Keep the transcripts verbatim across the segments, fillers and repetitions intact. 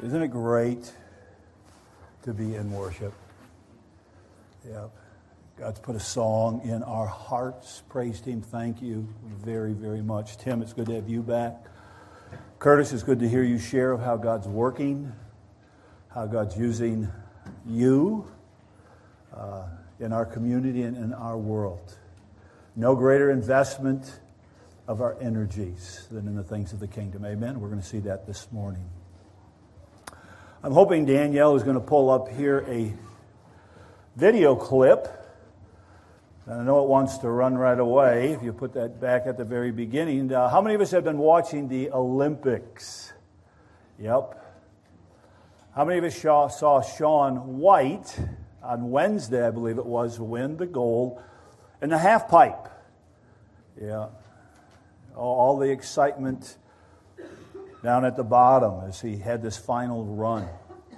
Isn't it great to be in worship? Yeah. God's put a song in our hearts. Praise Team, thank you very, very much. Tim, it's good to have you back. Curtis, it's good to hear you share of how God's working, how God's using you uh, in our community and in our world. No greater investment of our energies than in the things of the kingdom. Amen? We're going to see that this morning. I'm hoping Danielle is going to pull up here a video clip. And I know it wants to run right away. If you put that back at the very beginning. Uh, how many of us have been watching the Olympics? Yep. How many of us saw, saw Shaun White on Wednesday, I believe it was, win the gold in the half pipe? Yeah. All, all the excitement down at the bottom as he had this final run.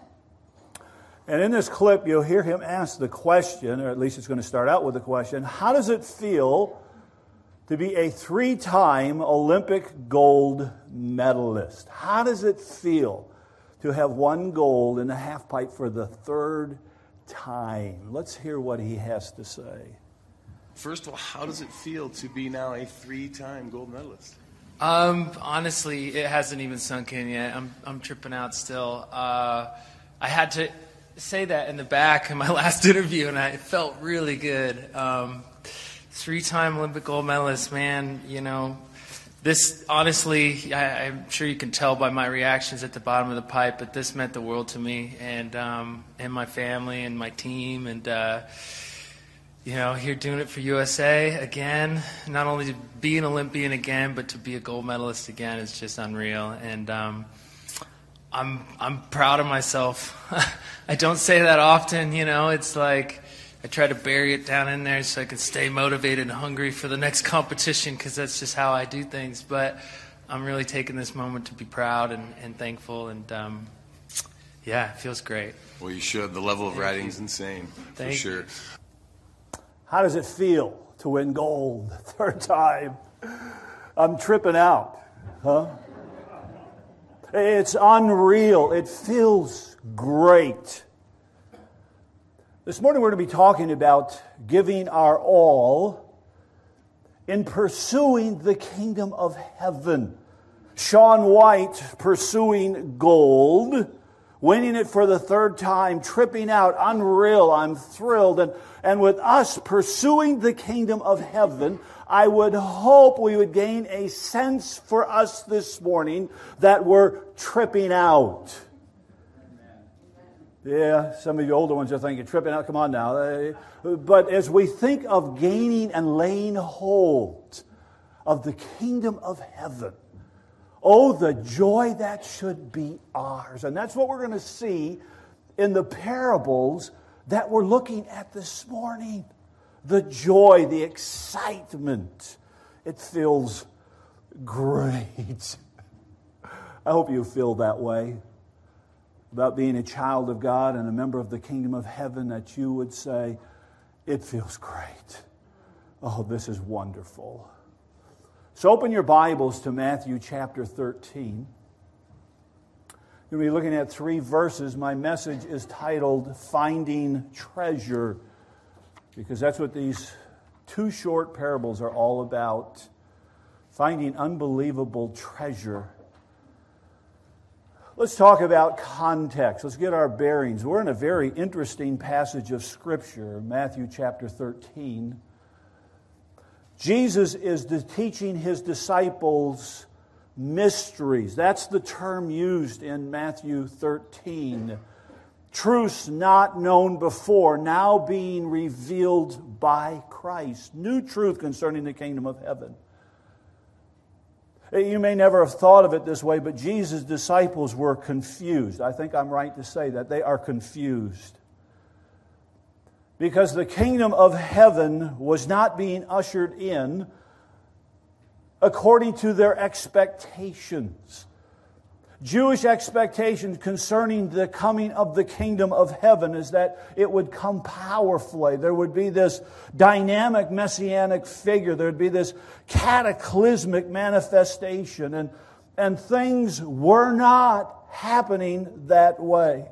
And in this clip, you'll hear him ask the question, or at least it's going to start out with the question, how does it feel to be a three-time Olympic gold medalist? How does it feel to have won gold in the half pipe for the third time? Let's hear what he has to say. First of all, how does it feel to be now a three-time gold medalist? Um, honestly, it hasn't even sunk in yet. I'm I'm tripping out still. Uh, I had to say that in the back in my last interview, and I, it felt really good. Um, three-time Olympic gold medalist, man. You know, this honestly, I, I'm sure you can tell by my reactions at the bottom of the pipe, but this meant the world to me and um, and my family and my team, and. Uh, You know, here doing it for U S A again, not only to be an Olympian again, but to be a gold medalist again is just unreal. And um, I'm I'm proud of myself. I don't say that often, you know. It's like I try to bury it down in there so I can stay motivated and hungry for the next competition because that's just how I do things. But I'm really taking this moment to be proud and, and thankful. And, um, yeah, it feels great. Well, you should. The level of Thank writing you. is insane, Thank for sure. You. How does it feel to win gold the third time? I'm tripping out, huh? It's unreal. It feels great. This morning we're going to be talking about giving our all in pursuing the kingdom of heaven. Shaun White pursuing gold, winning it for the third time, tripping out, unreal, I'm thrilled. And, and with us pursuing the kingdom of heaven, I would hope we would gain a sense for us this morning that we're tripping out. Yeah, some of you older ones are thinking, tripping out, come on now. But as we think of gaining and laying hold of the kingdom of heaven, oh, the joy that should be ours. And that's what we're going to see in the parables that we're looking at this morning. The joy, the excitement. It feels great. I hope you feel that way about being a child of God and a member of the kingdom of heaven, that you would say, it feels great. Oh, this is wonderful. So open your Bibles to Matthew chapter thirteen. You'll be looking at three verses. My message is titled, Finding Treasure, because that's what these two short parables are all about. Finding unbelievable treasure. Let's talk about context. Let's get our bearings. We're in a very interesting passage of Scripture, Matthew chapter thirteen. Jesus is teaching his disciples mysteries. That's the term used in Matthew thirteen. Truths not known before, now being revealed by Christ. New truth concerning the kingdom of heaven. You may never have thought of it this way, but Jesus' disciples were confused. I think I'm right to say that. They are confused. Because the kingdom of heaven was not being ushered in according to their expectations. Jewish expectations concerning the coming of the kingdom of heaven is that it would come powerfully. There would be this dynamic messianic figure. There would be this cataclysmic manifestation. And, and things were not happening that way.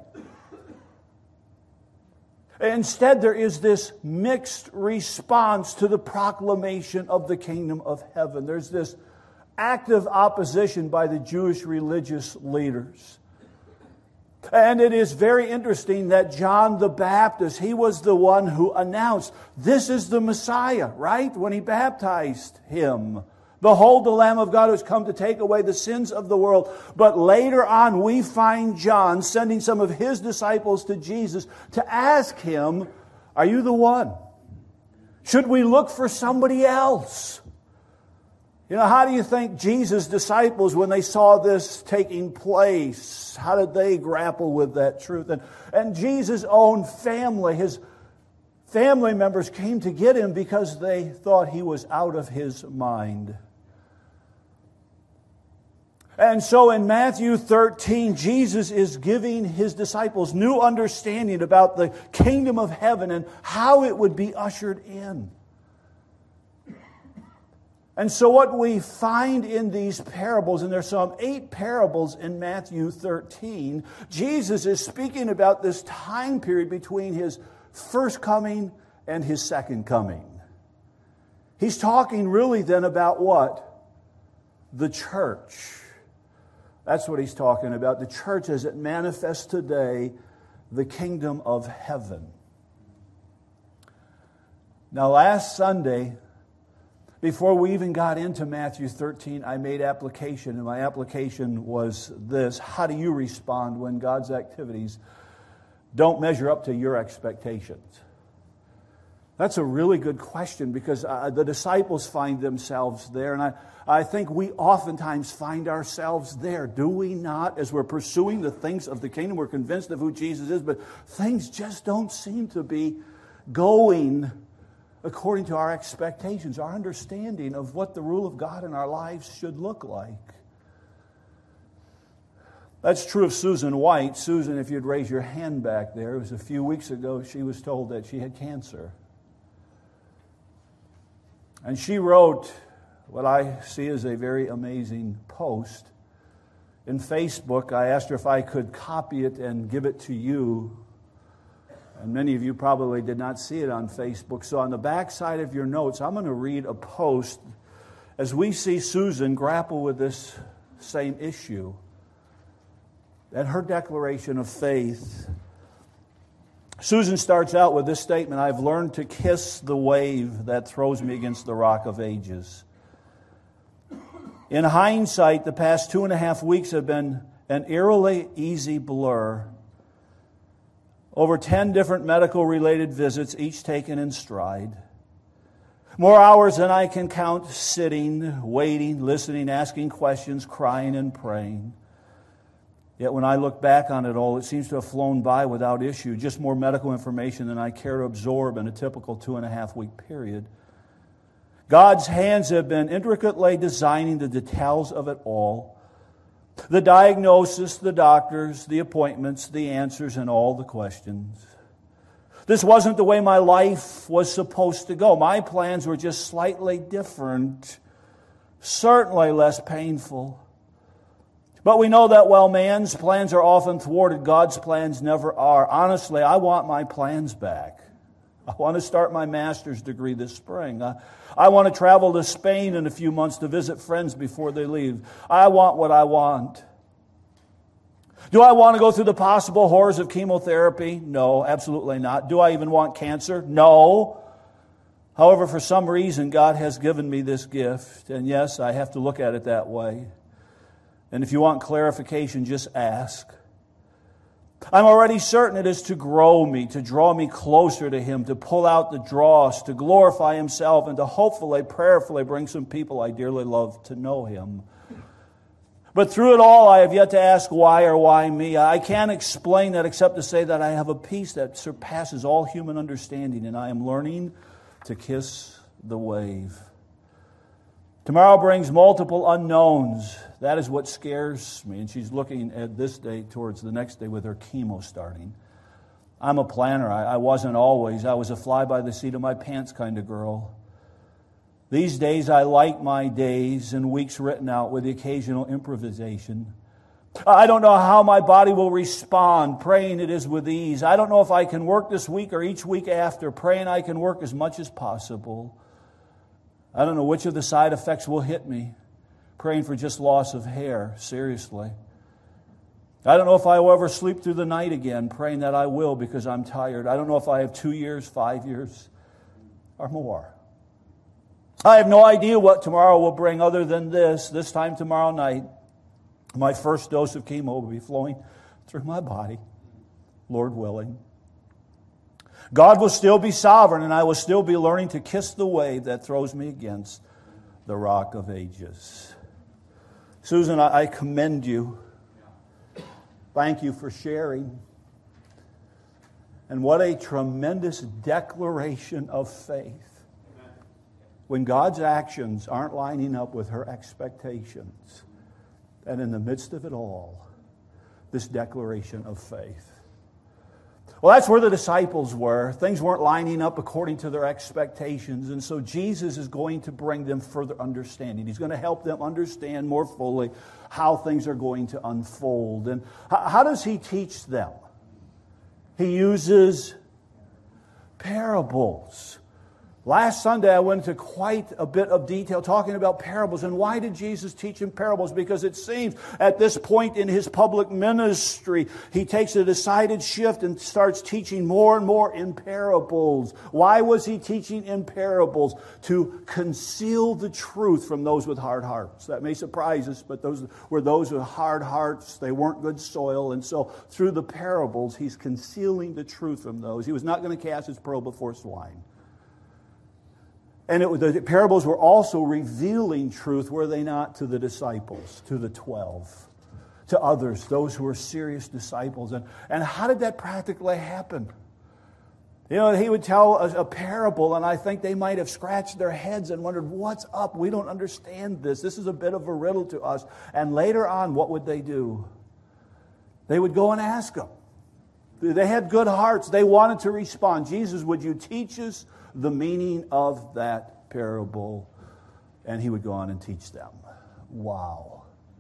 Instead, there is this mixed response to the proclamation of the kingdom of heaven. There's this active opposition by the Jewish religious leaders. And it is very interesting that John the Baptist, he was the one who announced, this is the Messiah, right? When he baptized him. Behold, the Lamb of God who has come to take away the sins of the world. But later on, we find John sending some of his disciples to Jesus to ask him, are you the one? Should we look for somebody else? You know, how do you think Jesus' disciples, when they saw this taking place, how did they grapple with that truth? And, and Jesus' own family, his family members came to get him because they thought he was out of his mind. And so in Matthew thirteen, Jesus is giving his disciples new understanding about the kingdom of heaven and how it would be ushered in. And so what we find in these parables, and there's some eight parables in Matthew thirteen, Jesus is speaking about this time period between his first coming and his second coming. He's talking really then about what? The church. That's what he's talking about. The church as it manifests today, the kingdom of heaven. Now last Sunday, before we even got into Matthew thirteen, I made application, and my application was this: how do you respond when God's activities don't measure up to your expectations? That's a really good question, because uh, the disciples find themselves there, and I, I think we oftentimes find ourselves there, do we not? As we're pursuing the things of the kingdom, we're convinced of who Jesus is, but things just don't seem to be going according to our expectations, our understanding of what the rule of God in our lives should look like. That's true of Susan White. Susan, if you'd raise your hand back there, it was a few weeks ago she was told that she had cancer. And she wrote what I see as a very amazing post in Facebook. I asked her if I could copy it and give it to you. And many of you probably did not see it on Facebook. So on the back side of your notes, I'm going to read a post as we see Susan grapple with this same issue. And her declaration of faith. Susan starts out with this statement: I've learned to kiss the wave that throws me against the rock of ages. In hindsight, the past two and a half weeks have been an eerily easy blur. Over ten different medical-related visits, each taken in stride. More hours than I can count sitting, waiting, listening, asking questions, crying and praying. Yet when I look back on it all, it seems to have flown by without issue. Just more medical information than I care to absorb in a typical two and a half week period. God's hands have been intricately designing the details of it all. The diagnosis, the doctors, the appointments, the answers, and all the questions. This wasn't the way my life was supposed to go. My plans were just slightly different, certainly less painful. But we know that while man's plans are often thwarted, God's plans never are. Honestly, I want my plans back. I want to start my master's degree this spring. I, I want to travel to Spain in a few months to visit friends before they leave. I want what I want. Do I want to go through the possible horrors of chemotherapy? No, absolutely not. Do I even want cancer? No. However, for some reason, God has given me this gift. And yes, I have to look at it that way. And if you want clarification, just ask. I'm already certain it is to grow me, to draw me closer to Him, to pull out the dross, to glorify Himself, and to hopefully, prayerfully bring some people I dearly love to know Him. But through it all, I have yet to ask why or why me. I can't explain that except to say that I have a peace that surpasses all human understanding, and I am learning to kiss the wave. Tomorrow brings multiple unknowns. That is what scares me. And she's looking at this day towards the next day with her chemo starting. I'm a planner. I, I wasn't always. I was a fly-by-the-seat of my pants kind of girl. These days, I like my days and weeks written out with the occasional improvisation. I don't know how my body will respond, praying it is with ease. I don't know if I can work this week or each week after, praying I can work as much as possible. I don't know which of the side effects will hit me, praying for just loss of hair, seriously. I don't know if I will ever sleep through the night again, praying that I will because I'm tired. I don't know if I have two years, five years, or more. I have no idea what tomorrow will bring other than this. This time tomorrow night, my first dose of chemo will be flowing through my body, Lord willing. God will still be sovereign, and I will still be learning to kiss the wave that throws me against the rock of ages. Susan, I commend you. Thank you for sharing. And what a tremendous declaration of faith. When God's actions aren't lining up with her expectations. And in the midst of it all, this declaration of faith. Well, that's where the disciples were. Things weren't lining up according to their expectations. And so Jesus is going to bring them further understanding. He's going to help them understand more fully how things are going to unfold. And how does He teach them? He uses parables. Last Sunday, I went into quite a bit of detail talking about parables. And why did Jesus teach in parables? Because it seems at this point in His public ministry, He takes a decided shift and starts teaching more and more in parables. Why was He teaching in parables? To conceal the truth from those with hard hearts. That may surprise us, but those were those with hard hearts. They weren't good soil. And so through the parables, He's concealing the truth from those. He was not going to cast His pearl before swine. And it, the parables were also revealing truth, were they not, to the disciples, to the twelve, to others, those who were serious disciples. And, and how did that practically happen? You know, He would tell a, a parable, and I think they might have scratched their heads and wondered, what's up? We don't understand this. This is a bit of a riddle to us. And later on, what would they do? They would go and ask Him. They had good hearts. They wanted to respond. Jesus, would you teach us the meaning of that parable? And He would go on and teach them. Wow.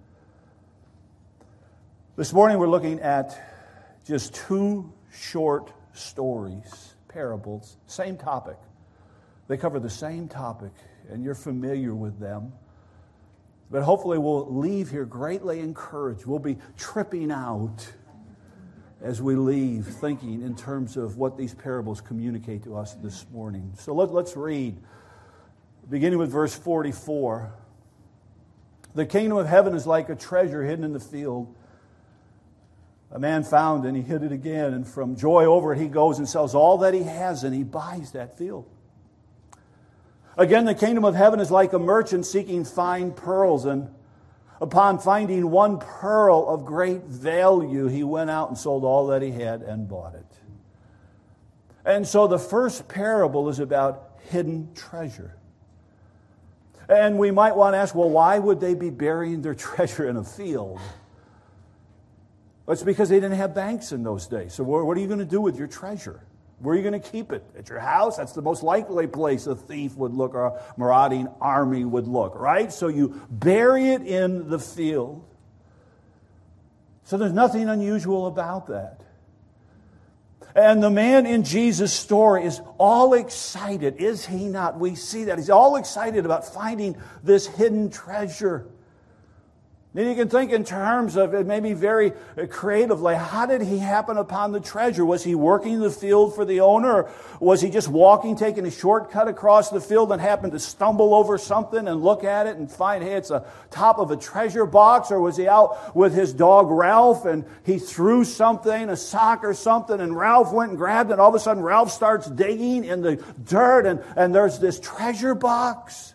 This morning we're looking at just two short stories, parables, same topic. They cover the same topic, and you're familiar with them. But hopefully we'll leave here greatly encouraged. We'll be tripping out as we leave, thinking in terms of what these parables communicate to us this morning. So let, let's read, beginning with verse forty-four. The kingdom of heaven is like a treasure hidden in the field. A man found and he hid it again, and from joy over it he goes and sells all that he has and he buys that field. Again, the kingdom of heaven is like a merchant seeking fine pearls, and upon finding one pearl of great value, he went out and sold all that he had and bought it. And so the first parable is about hidden treasure. And we might want to ask, well, why would they be burying their treasure in a field? Well, it's because they didn't have banks in those days. So what are you going to do with your treasure? Where are you going to keep it? At your house? That's the most likely place a thief would look or a marauding army would look, right? So you bury it in the field. So there's nothing unusual about that. And the man in Jesus' story is all excited, is he not? We see that. He's all excited about finding this hidden treasure. Then you can think in terms of it, maybe very creatively. How did he happen upon the treasure? Was he working the field for the owner? Or was he just walking, taking a shortcut across the field and happened to stumble over something and look at it and find, hey, it's a top of a treasure box? Or was he out with his dog Ralph and he threw something, a sock or something, and Ralph went and grabbed it, and all of a sudden Ralph starts digging in the dirt and, and there's this treasure box?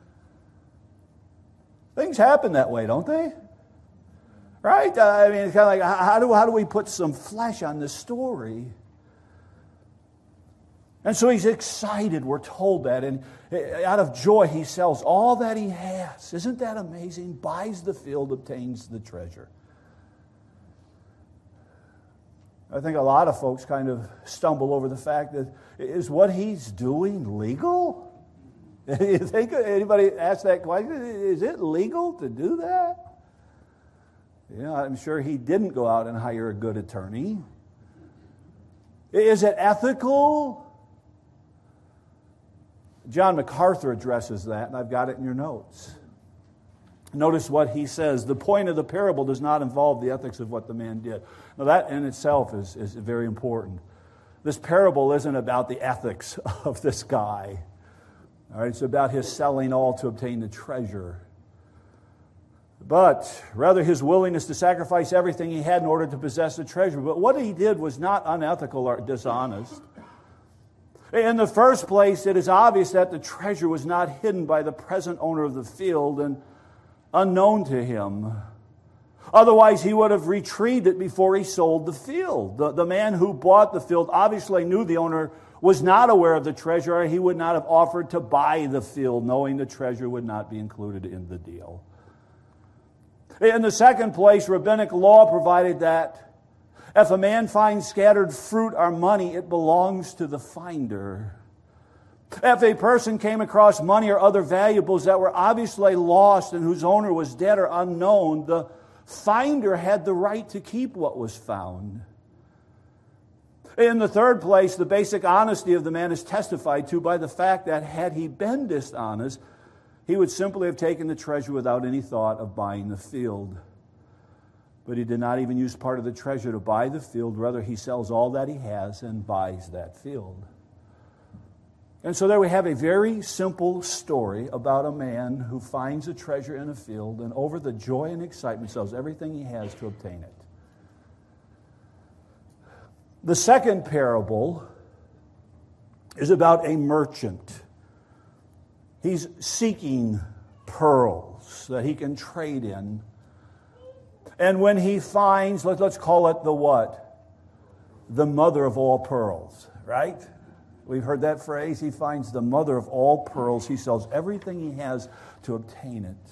Things happen that way, don't they? Right? I mean, it's kind of like, how do, how do we put some flesh on this story? And so he's excited, we're told that. And out of joy, he sells all that he has. Isn't that amazing? Buys the field, obtains the treasure. I think a lot of folks kind of stumble over the fact that, is what he's doing legal? You think anybody asked that question? Is it legal to do that? Yeah, I'm sure he didn't go out and hire a good attorney. Is it ethical? John MacArthur addresses that, and I've got it in your notes. Notice what he says. The point of the parable does not involve the ethics of what the man did. Now, that in itself is, is very important. This parable isn't about the ethics of this guy. All right, it's about his selling all to obtain the treasure. But rather his willingness to sacrifice everything he had in order to possess the treasure. But what he did was not unethical or dishonest. In the first place, it is obvious that the treasure was not hidden by the present owner of the field and unknown to him. Otherwise, he would have retrieved it before he sold the field. The, the man who bought the field obviously knew the owner was not aware of the treasure, or he would not have offered to buy the field, knowing the treasure would not be included in the deal. In the second place, rabbinic law provided that if a man finds scattered fruit or money, it belongs to the finder. If a person came across money or other valuables that were obviously lost and whose owner was dead or unknown, the finder had the right to keep what was found. In the third place, the basic honesty of the man is testified to by the fact that had he been dishonest, he would simply have taken the treasure without any thought of buying the field. But he did not even use part of the treasure to buy the field. Rather, he sells all that he has and buys that field. And so there we have a very simple story about a man who finds a treasure in a field and over the joy and excitement sells everything he has to obtain it. The second parable is about a merchant. He's seeking pearls that he can trade in. And when he finds, let, let's call it the what? The mother of all pearls, right? We've heard that phrase. He finds the mother of all pearls. He sells everything he has to obtain it.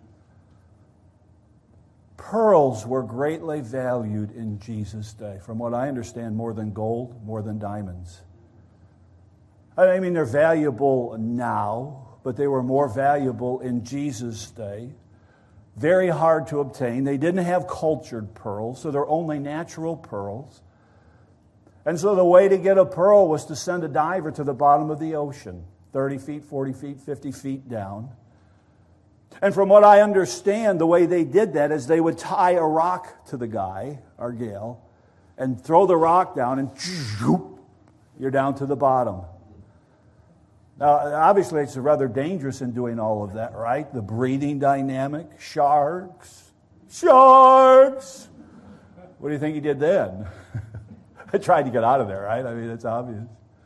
Pearls were greatly valued in Jesus' day. From what I understand, more than gold, more than diamonds. I mean, they're valuable now, but they were more valuable in Jesus' day. Very hard to obtain. They didn't have cultured pearls, so they're only natural pearls. And so the way to get a pearl was to send a diver to the bottom of the ocean, thirty feet, forty feet, fifty feet down. And from what I understand, the way they did that is they would tie a rock to the guy, or gal, and throw the rock down, and you're down to the bottom. Now, obviously, it's rather dangerous in doing all of that, right? The breathing dynamic, sharks, sharks. What do you think he did then? I tried to get out of there, right? I mean, it's obvious.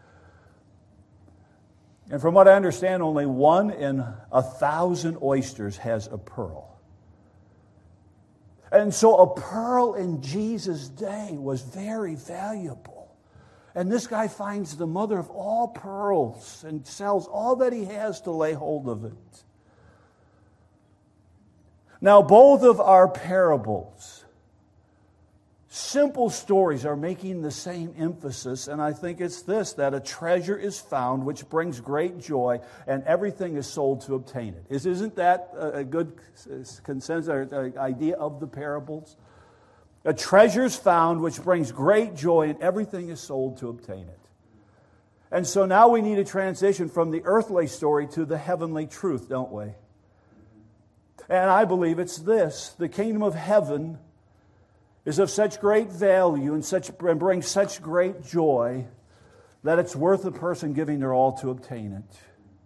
And from what I understand, only one in a thousand oysters has a pearl. And so a pearl in Jesus' day was very valuable. And this guy finds the mother of all pearls and sells all that he has to lay hold of it. Now, both of our parables, simple stories, are making the same emphasis, and I think it's this, that a treasure is found which brings great joy, and everything is sold to obtain it. Isn't that a good consensus or idea of the parables? A treasure is found which brings great joy, and everything is sold to obtain it. And so now we need a transition from the earthly story to the heavenly truth, don't we? And I believe it's this. The kingdom of heaven is of such great value and such and brings such great joy that it's worth a person giving their all to obtain it.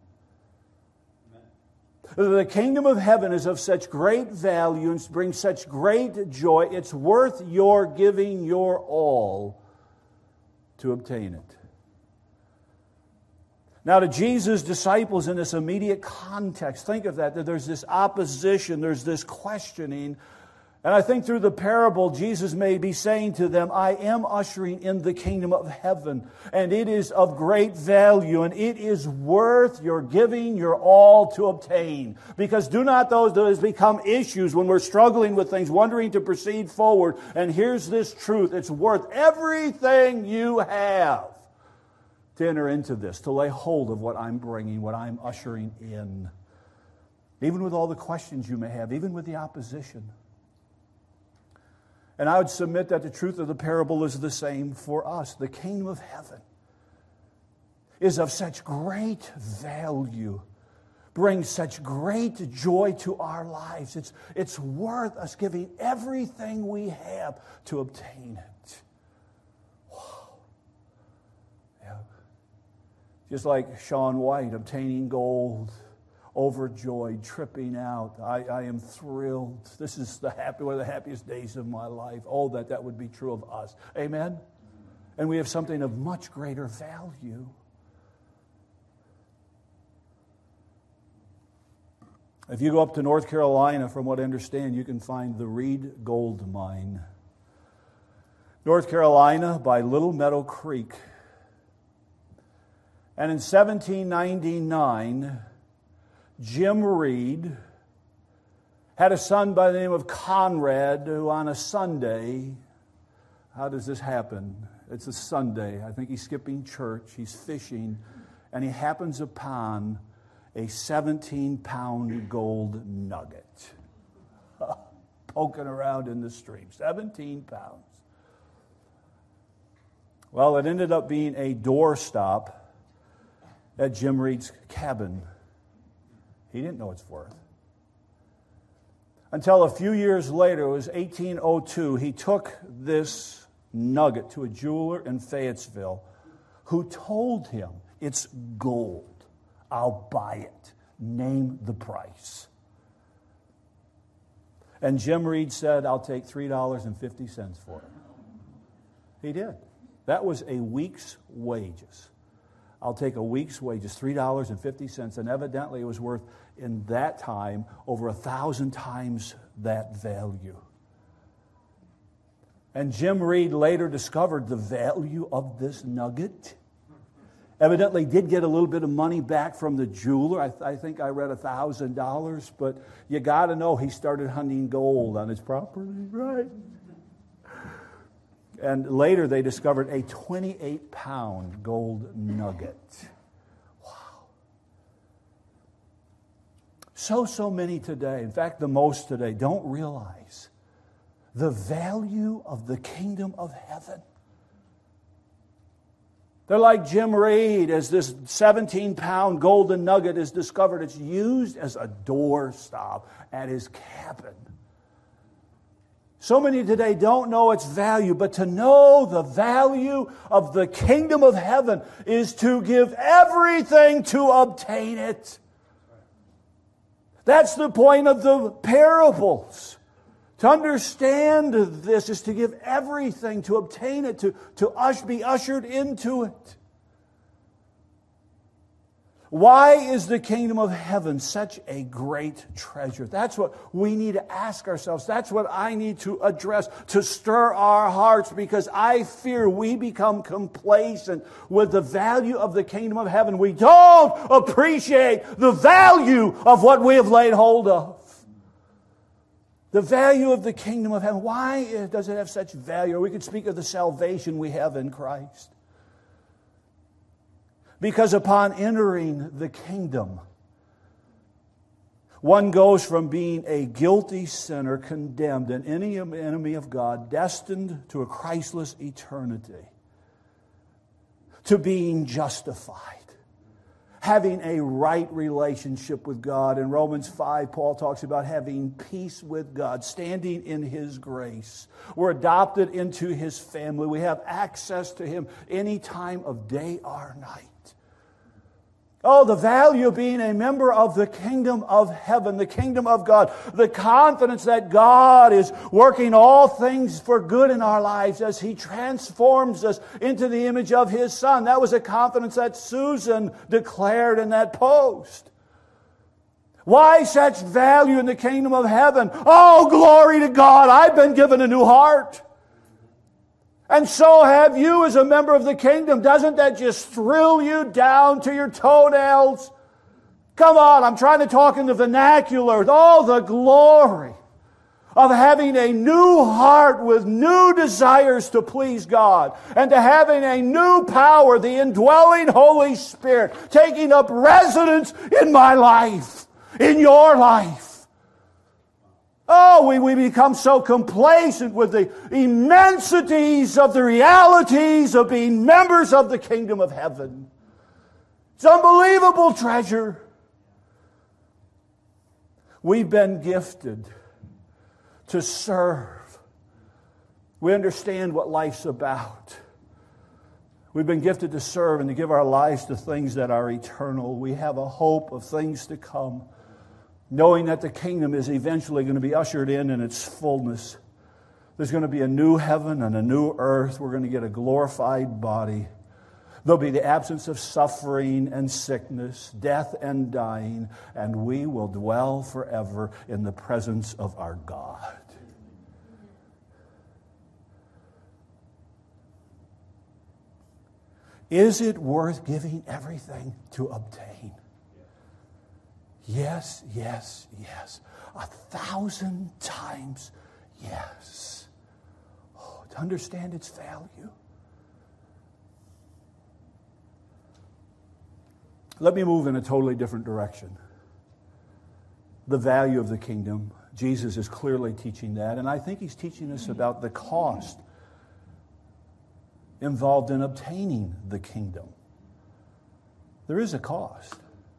The kingdom of heaven is of such great value and brings such great joy, it's worth your giving your all to obtain it. Now, to Jesus' disciples in this immediate context, think of that, that there's this opposition, there's this questioning. And I think through the parable, Jesus may be saying to them, I am ushering in the kingdom of heaven, and it is of great value, and it is worth your giving your all to obtain. Because do not those those become issues when we're struggling with things, wondering to proceed forward. And here's this truth, it's worth everything you have to enter into this, to lay hold of what I'm bringing, what I'm ushering in. Even with all the questions you may have, even with the opposition. And I would submit that the truth of the parable is the same for us. The kingdom of heaven is of such great value, brings such great joy to our lives. It's, it's worth us giving everything we have to obtain it. Wow. Yeah. Just like Shaun White obtaining gold, overjoyed, tripping out. I, I am thrilled. This is the happy, one of the happiest days of my life. Oh, that that would be true of us. Amen? And we have something of much greater value. If you go up to North Carolina, from what I understand, you can find the Reed Gold Mine. North Carolina by Little Meadow Creek. And in seventeen ninety-nine, Jim Reed had a son by the name of Conrad, who on a Sunday, how does this happen? It's a Sunday. I think he's skipping church, he's fishing, and he happens upon a seventeen-pound gold nugget poking around in the stream. seventeen pounds. Well, it ended up being a doorstop at Jim Reed's cabin. He didn't know its worth. Until a few years later, it was eighteen oh two, he took this nugget to a jeweler in Fayetteville who told him, it's gold. I'll buy it. Name the price. And Jim Reed said, I'll take three dollars and fifty cents for it. He did. That was a week's wages. I'll take a week's wages, three dollars and fifty cents, and evidently it was worth, in that time, over a thousand times that value. And Jim Reed later discovered the value of this nugget. Evidently did get a little bit of money back from the jeweler. I, th- I think I read one thousand dollars, but you got to know he started hunting gold on his property, right? And later they discovered a twenty-eight pound gold nugget. Wow. So, so many today, in fact, the most today, don't realize the value of the kingdom of heaven. They're like Jim Reed, as this seventeen-pound golden nugget is discovered. It's used as a doorstop at his cabin. So many today don't know its value, but to know the value of the kingdom of heaven is to give everything to obtain it. That's the point of the parables. To understand this is to give everything, to obtain it, to, to ush, be ushered into it. Why is the kingdom of heaven such a great treasure? That's what we need to ask ourselves. That's what I need to address, to stir our hearts, because I fear we become complacent with the value of the kingdom of heaven. We don't appreciate the value of what we have laid hold of. The value of the kingdom of heaven. Why does it have such value? Or we could speak of the salvation we have in Christ. Because upon entering the kingdom, one goes from being a guilty sinner, condemned, an enemy of God, destined to a Christless eternity, to being justified, having a right relationship with God. In Romans five, Paul talks about having peace with God, standing in His grace. We're adopted into His family. We have access to Him any time of day or night. Oh, the value of being a member of the kingdom of heaven, the kingdom of God, the confidence that God is working all things for good in our lives as He transforms us into the image of His Son. That was a confidence that Susan declared in that post. Why such value in the kingdom of heaven? Oh, glory to God, I've been given a new heart. And so have you as a member of the kingdom. Doesn't that just thrill you down to your toenails? Come on, I'm trying to talk in the vernacular. Oh, the glory of having a new heart with new desires to please God, and to having a new power, the indwelling Holy Spirit, taking up residence in my life, in your life. Oh, we, we become so complacent with the immensities of the realities of being members of the kingdom of heaven. It's unbelievable treasure. We've been gifted to serve. We understand what life's about. We've been gifted to serve and to give our lives to things that are eternal. We have a hope of things to come, knowing that the kingdom is eventually going to be ushered in in its fullness. There's going to be a new heaven and a new earth. We're going to get a glorified body. There'll be the absence of suffering and sickness, death and dying, and we will dwell forever in the presence of our God. Is it worth giving everything to obtain? Yes, yes, yes. A thousand times yes. Oh, to understand its value. Let me move in a totally different direction. The value of the kingdom. Jesus is clearly teaching that, and I think he's teaching us about the cost involved in obtaining the kingdom. There is a cost.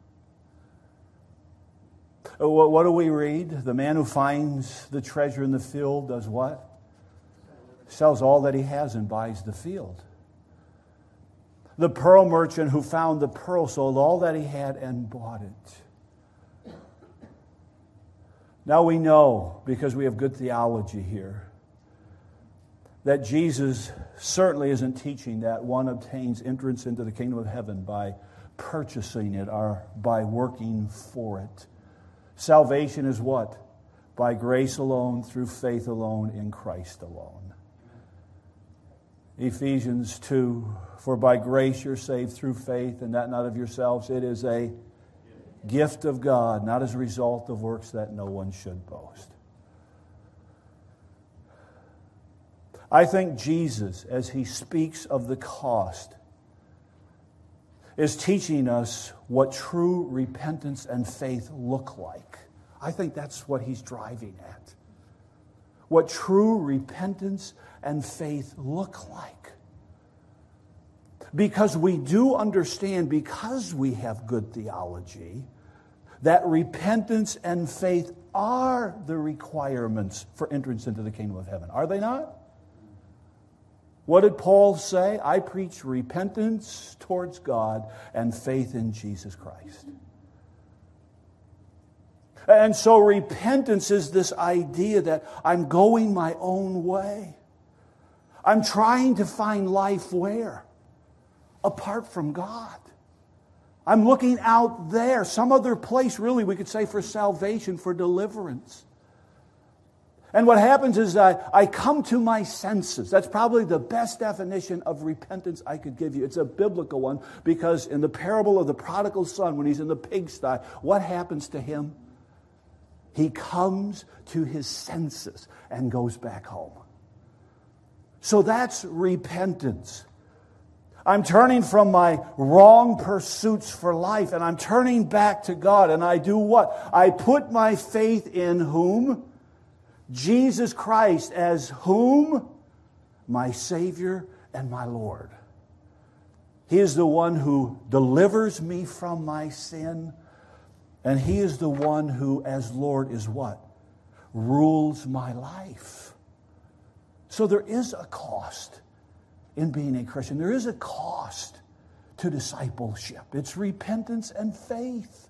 What do we read? The man who finds the treasure in the field does what? Sells all that he has and buys the field. The pearl merchant who found the pearl sold all that he had and bought it. Now we know, because we have good theology here, that Jesus certainly isn't teaching that one obtains entrance into the kingdom of heaven by purchasing it or by working for it. Salvation is what? By grace alone, through faith alone, in Christ alone. Ephesians two, for by grace you're saved through faith, and that not of yourselves. It is a gift of God, not as a result of works that no one should boast. I think Jesus, as he speaks of the cost, is teaching us what true repentance and faith look like. I think that's what he's driving at. What true repentance and faith look like. Because we do understand, because we have good theology, that repentance and faith are the requirements for entrance into the kingdom of heaven. Are they not? What did Paul say? I preach repentance towards God and faith in Jesus Christ. And so repentance is this idea that I'm going my own way. I'm trying to find life where? Apart from God. I'm looking out there, some other place really we could say for salvation, for deliverance. And what happens is I, I come to my senses. That's probably the best definition of repentance I could give you. It's a biblical one because in the parable of the prodigal son, when he's in the pigsty, what happens to him? He comes to his senses and goes back home. So that's repentance. I'm turning from my wrong pursuits for life and I'm turning back to God. And I do what? I put my faith in whom? Jesus Christ, as whom? My Savior and my Lord. He is the one who delivers me from my sin. And He is the one who, as Lord, is what? Rules my life. So there is a cost in being a Christian. There is a cost to discipleship. It's repentance and faith.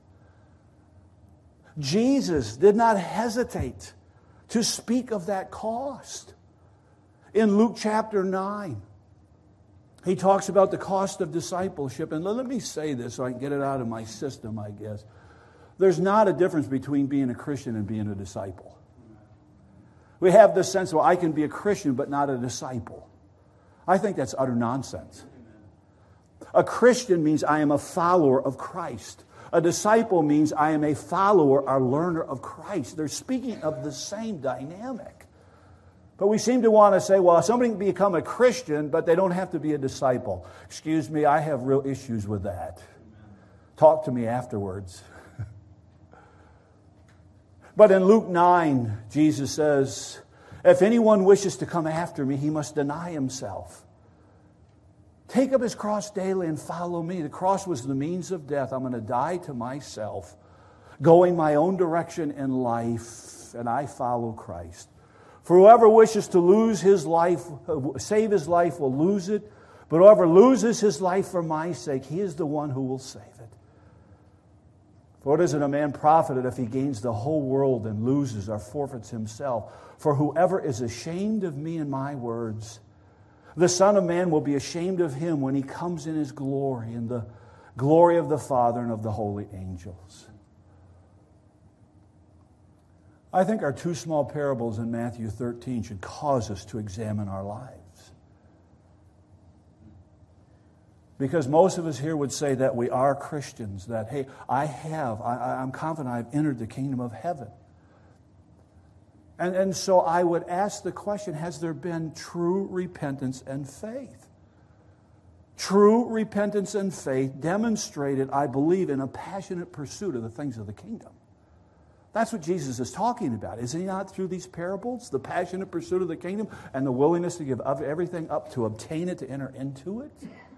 Jesus did not hesitate to speak of that cost. In Luke chapter nine, he talks about the cost of discipleship. And let me say this so I can get it out of my system, I guess. There's not a difference between being a Christian and being a disciple. We have this sense, well, I can be a Christian but not a disciple. I think that's utter nonsense. A Christian means I am a follower of Christ. A disciple means I am a follower or learner of Christ. They're speaking of the same dynamic. But we seem to want to say, well, somebody can become a Christian, but they don't have to be a disciple. Excuse me, I have real issues with that. Talk to me afterwards. But in Luke nine, Jesus says, if anyone wishes to come after me, he must deny himself. Take up his cross daily and follow me. The cross was the means of death. I'm going to die to myself, going my own direction in life, and I follow Christ. For whoever wishes to lose his life, save his life, will lose it. But whoever loses his life for my sake, he is the one who will save it. For what is it a man profited if he gains the whole world and loses or forfeits himself? For whoever is ashamed of me and my words, the Son of Man will be ashamed of him when he comes in his glory, in the glory of the Father and of the holy angels. I think our two small parables in Matthew thirteen should cause us to examine our lives. Because most of us here would say that we are Christians, that, hey, I have, I, I'm confident I've entered the kingdom of heaven. And, and so I would ask the question, has there been true repentance and faith? True repentance and faith demonstrated, I believe, in a passionate pursuit of the things of the kingdom. That's what Jesus is talking about. Is he not through these parables? The passionate pursuit of the kingdom and the willingness to give everything up to obtain it, to enter into it?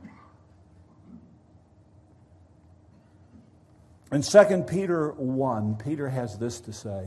In Second Peter one, Peter has this to say.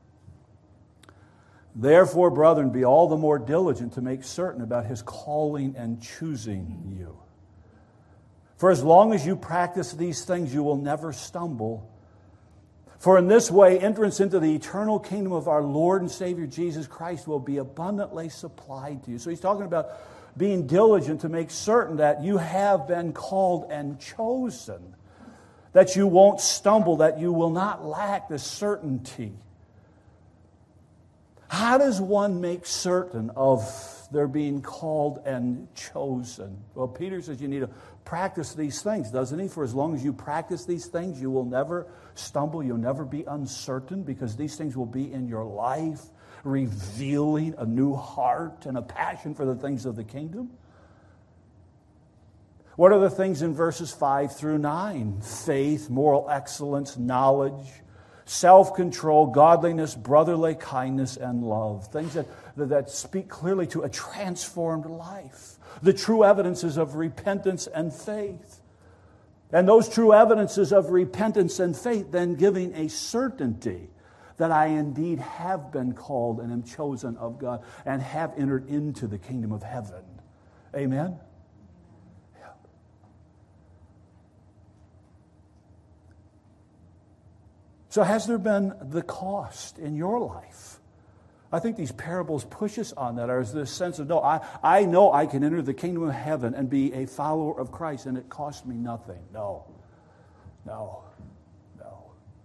Therefore, brethren, be all the more diligent to make certain about his calling and choosing you. For as long as you practice these things, you will never stumble. For in this way, entrance into the eternal kingdom of our Lord and Savior Jesus Christ will be abundantly supplied to you. So he's talking about being diligent to make certain that you have been called and chosen, that you won't stumble, that you will not lack the certainty. How does one make certain of their being called and chosen? Well, Peter says you need to practice these things, doesn't he? For as long as you practice these things, you will never stumble, you'll never be uncertain, because these things will be in your life, revealing a new heart and a passion for the things of the kingdom. What are the things in verses five through nine? Faith, moral excellence, knowledge, self-control, godliness, brotherly kindness, and love. Things that, that speak clearly to a transformed life. The true evidences of repentance and faith. And those true evidences of repentance and faith then giving a certainty that I indeed have been called and am chosen of God and have entered into the kingdom of heaven. Amen? So has there been the cost in your life? I think these parables push us on that. There's this sense of, no, I, I know I can enter the kingdom of heaven and be a follower of Christ, and it costs me nothing. No. No. No.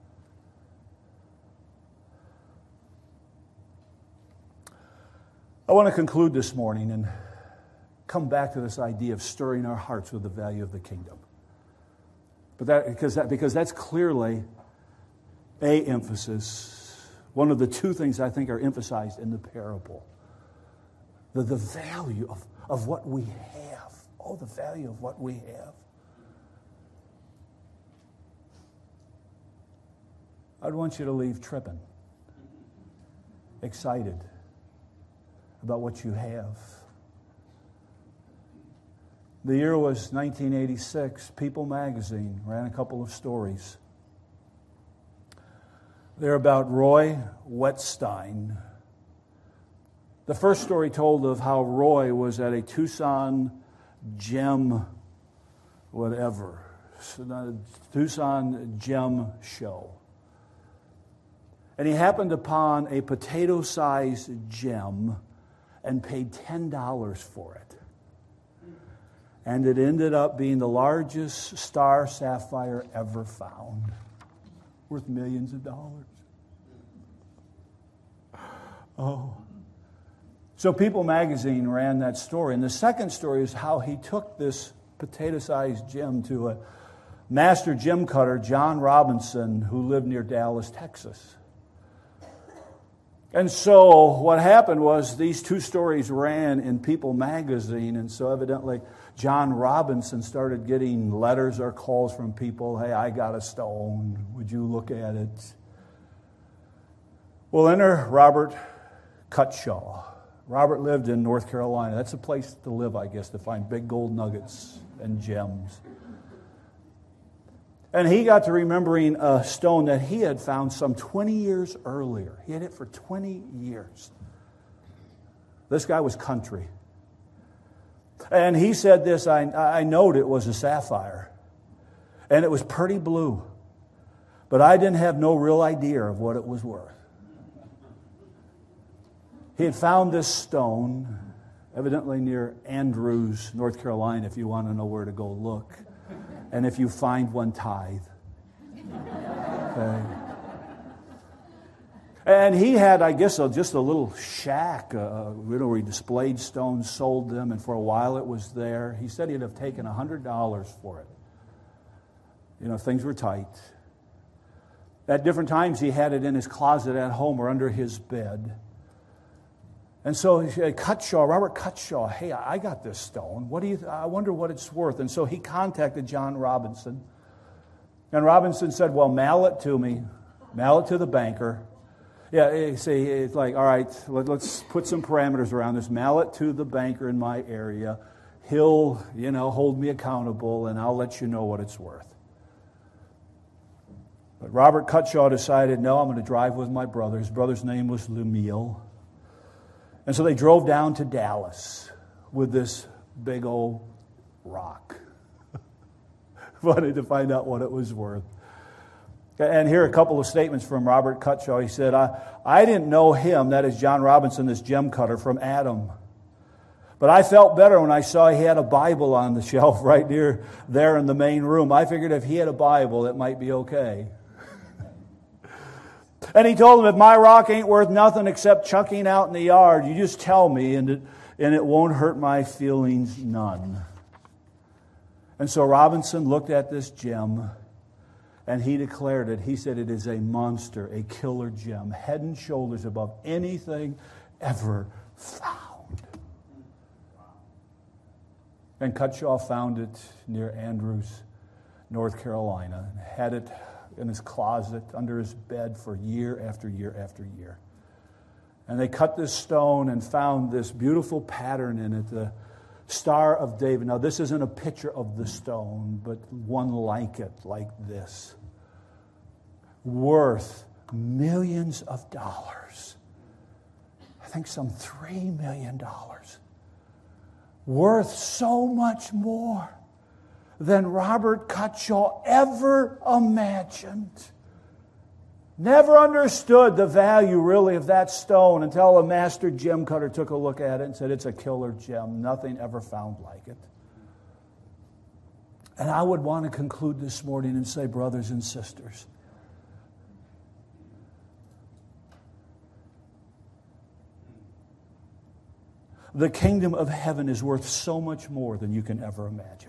I want to conclude this morning and come back to this idea of stirring our hearts with the value of the kingdom. But that because that because that's clearly a emphasis, one of the two things I think are emphasized in the parable. The, the value of, of what we have. Oh, the value of what we have. I'd want you to leave tripping, excited about what you have. The year was nineteen eighty-six. People magazine ran a couple of stories. They're about Roy Wettstein. The first story told of how Roy was at a Tucson gem, whatever, Tucson gem show. And he happened upon a potato-sized gem and paid ten dollars for it. And it ended up being the largest star sapphire ever found, worth millions of dollars. Oh. So People magazine ran that story. And the second story is how he took this potato-sized gem to a master gem cutter, John Robinson, who lived near Dallas, Texas. And so what happened was these two stories ran in People magazine, and so evidently John Robinson started getting letters or calls from people, hey, I got a stone, would you look at it? Well, enter Robert Cutshaw. Robert lived in North Carolina. That's a place to live, I guess, to find big gold nuggets and gems. And he got to remembering a stone that he had found some twenty years earlier. He had it for twenty years. This guy was country. And he said this, I, I knowed it was a sapphire. And it was pretty blue. But I didn't have no real idea of what it was worth. He had found this stone, evidently near Andrews, North Carolina, if you want to know where to go look. And if you find one, tithe. Okay. And he had, I guess, a, just a little shack, uh, you know, where he displayed stones, sold them, and for a while it was there. He said he'd have taken one hundred dollars for it. You know, things were tight. At different times he had it in his closet at home or under his bed. And so he said, Cutshaw, Robert Cutshaw, hey, I got this stone. What do you? Th- I wonder what it's worth. And so he contacted John Robinson. And Robinson said, well, mail it to me. Mail it to the banker. Yeah, you see, it's like, all right, let, let's put some parameters around this. Mail it to the banker in my area. He'll, you know, hold me accountable, and I'll let you know what it's worth. But Robert Cutshaw decided, no, I'm going to drive with my brother. His brother's name was Lemuel. And so they drove down to Dallas with this big old rock. Wanted to find out what it was worth. And here are a couple of statements from Robert Cutshaw. He said, I, I didn't know him, that is John Robinson, this gem cutter, from Adam. But I felt better when I saw he had a Bible on the shelf right near there in the main room. I figured if he had a Bible, it might be okay. And he told him, if my rock ain't worth nothing except chucking out in the yard, you just tell me, and it, and it won't hurt my feelings none. And so Robinson looked at this gem, and he declared it. He said it is a monster, a killer gem, head and shoulders above anything ever found. And Cutshaw found it near Andrews, North Carolina, and had it in his closet, under his bed for year after year after year. And they cut this stone and found this beautiful pattern in it, the Star of David. Now, this isn't a picture of the stone, but one like it, like this. Worth millions of dollars. I think some three million dollars. Worth so much more than Robert Cutshaw ever imagined. Never understood the value, really, of that stone until a master gem cutter took a look at it and said, it's a killer gem. Nothing ever found like it. And I would want to conclude this morning and say, brothers and sisters, the kingdom of heaven is worth so much more than you can ever imagine.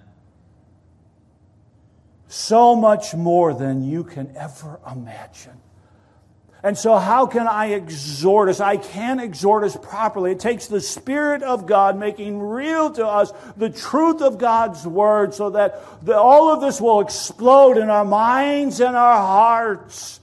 So much more than you can ever imagine. And so how can I exhort us? I can't exhort us properly. It takes the Spirit of God making real to us the truth of God's Word so that the, all of this will explode in our minds and our hearts.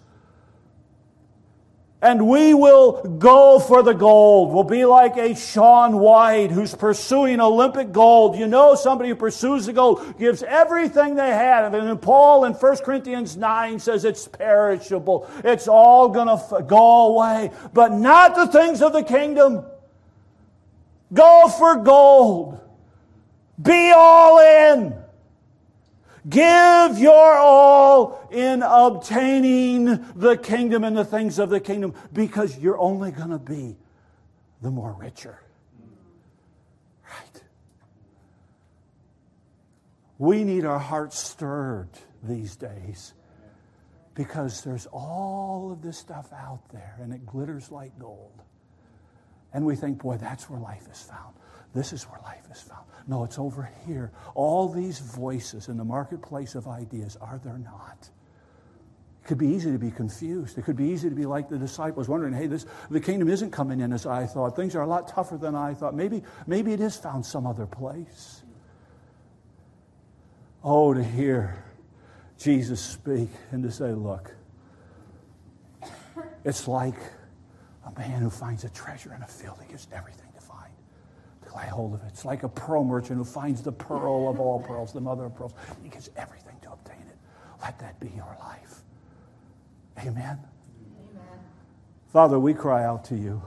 And we will go for the gold. We'll be like a Shaun White who's pursuing Olympic gold. You know, somebody who pursues the gold gives everything they have. And then Paul in First Corinthians nine says it's perishable. It's all going to f- go away. But not the things of the kingdom. Go for gold. Be all in. Give your all in obtaining the kingdom and the things of the kingdom, because you're only going to be the more richer. Right? We need our hearts stirred these days because there's all of this stuff out there and it glitters like gold. And we think, boy, that's where life is found. This is where life is found. No, it's over here. All these voices in the marketplace of ideas, are there not? It could be easy to be confused. It could be easy to be like the disciples, wondering, hey, this the kingdom isn't coming in as I thought. Things are a lot tougher than I thought. Maybe, maybe it is found some other place. Oh, to hear Jesus speak and to say, look, It's like a man who finds a treasure in a field. He gives everything to find, to lay hold of it. It's like a pearl merchant who finds the pearl of all pearls, the mother of pearls. He gives everything to obtain it. Let that be your life. Amen? Amen. Father, we cry out to you.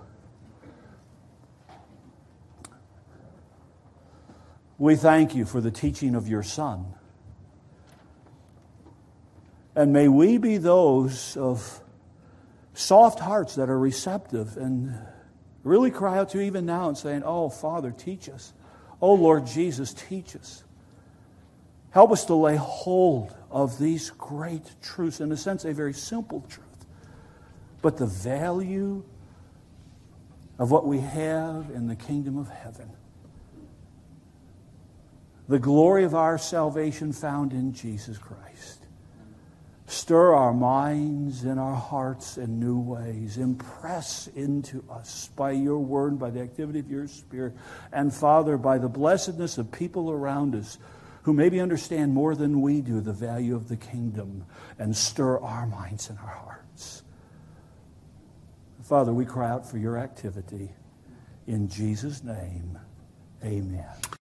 We thank you for the teaching of your Son. And may we be those of soft hearts that are receptive and really cry out to you even now and saying, oh, Father, teach us. Oh, Lord Jesus, teach us. Help us to lay hold of these great truths. In a sense, a very simple truth. But the value of what we have in the kingdom of heaven. The glory of our salvation found in Jesus Christ. Stir our minds and our hearts in new ways. Impress into us by your word, by the activity of your Spirit. And Father, by the blessedness of people around us who maybe understand more than we do the value of the kingdom, and stir our minds and our hearts. Father, we cry out for your activity. In Jesus' name, amen.